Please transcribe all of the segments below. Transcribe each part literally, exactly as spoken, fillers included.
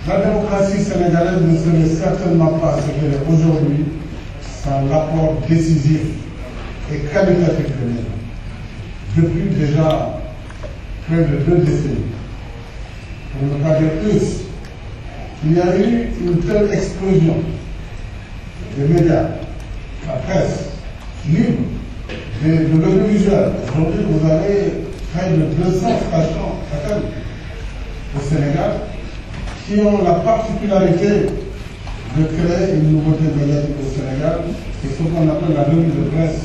La démocratie sénégalaise ne serait certainement pas ce qu'elle est aujourd'hui sans l'apport décisif et qualitatif de l'État. Depuis déjà près de deux décennies, pour ne pas dire plus, il y a eu une telle explosion des médias, la presse, libre, de, de l'audiovisuel. Aujourd'hui, vous avez près de deux cents stations F M au Sénégal qui ont la particularité de créer une nouveauté médiatique au Sénégal, c'est ce qu'on appelle la revue de presse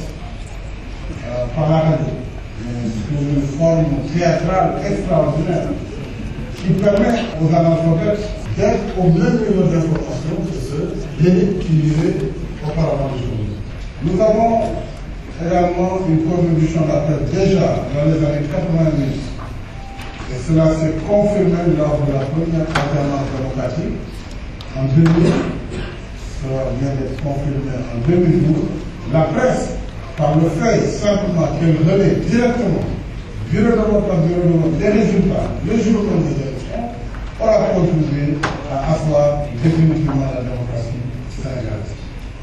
euh, par la radio, sous une forme théâtrale extraordinaire qui permet aux analphabètes d'être au même niveau d'information que ceux l'élite qui lisaient auparavant les journaux. Nous avons également une contribution d'appel déjà dans les années quatre-vingt-dix, et cela s'est confirmé lors de la première alternance démocratique en deux mille, cela vient d'être confirmé en deux mille douze. La presse, par le fait simplement qu'elle relaie directement, bureau de vote par bureau de vote, des résultats, le jour même des élections, aura contribué à asseoir définitivement la démocratie sénégalaise.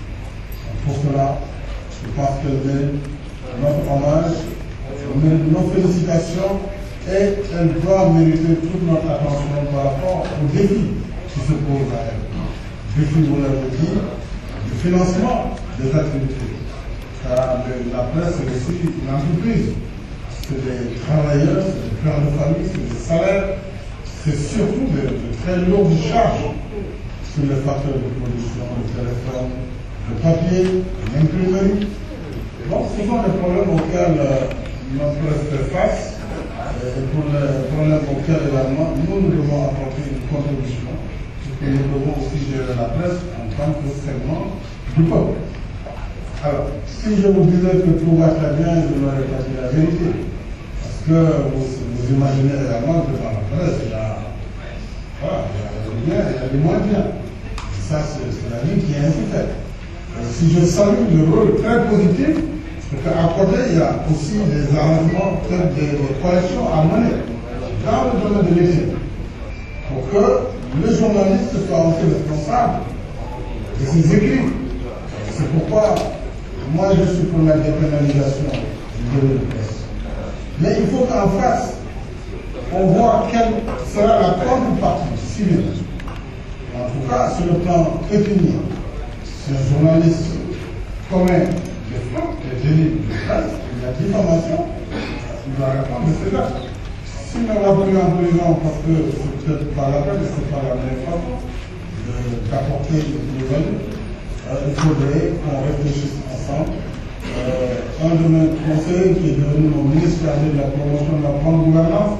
Pour cela, je pense qu'elle mérite notre hommage, elle mérite nos félicitations et elle doit mériter toute notre attention par rapport aux défis qui se posent à elle. Défi, vous l'avez dit, du financement des activités. Car la presse est aussi une entreprise. C'est des travailleurs, c'est des pères de famille, c'est des salaires, c'est surtout de, de très lourdes charges sur les facteurs de production, le téléphone, le papier, l'imprimerie. Donc ce sont des problèmes auxquels euh, notre presse fait face et pour les problèmes auxquels également nous, nous devons apporter une contribution et nous devons aussi gérer la presse en tant que segment du peuple. Alors, si je vous disais que tout va très bien, je n'aurais pas dit la vérité. Parce que vous, vous imaginez également que dans la presse, il y a, voilà, il y a du bien, il y a du moins bien. Et ça, c'est la vie qui est ainsi faite. Si je salue le rôle très positif, c'est qu'à côté, il y a aussi des arrangements, peut-être des, des corrections à mener dans le domaine de l'éthique. Pour que le journaliste soit aussi responsable de ses écrits. C'est pourquoi moi je suis pour la dépénalisation de la presse. Mais il faut qu'en face, on voit quelle sera la contrepartie civile. En tout cas, sur le plan pécuniaire, si un journaliste commet des fautes, des délits de presse, la diffamation, il doit répondre de ses actes. S'il ne va plus en prison parce que c'est peut-être pas la peine, c'est pas la meilleure façon d'apporter une plus-value, euh, il faudrait qu'on réfléchisse ensemble. Euh, un de mes conseillers qui est devenu mon ministre chargé de la promotion de la bonne gouvernance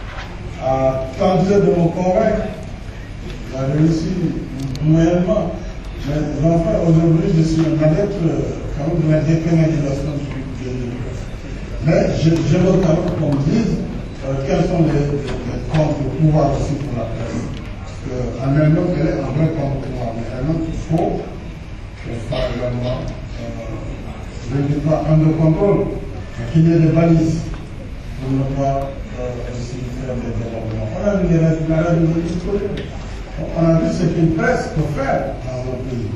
a tenté de me convaincre. Il a réussi moyennement. Mais enfin, aujourd'hui, je suis un adepte quand même de la dépénalisation du presse. Mais je, je veux quand même qu'on me dise euh, quels sont les, les contre-pouvoirs aussi pour la presse. Parce qu'en elle-même, elle est un vrai contre-pouvoir. Mais elle-même, il faut qu'elle soit également, euh, je ne dis pas under contrôle, mais qu'il y ait des balises pour ne pas euh, aussi faire des développements. On a vu les règles historiques. On a vu ce qu'une presse peut faire dans un pays.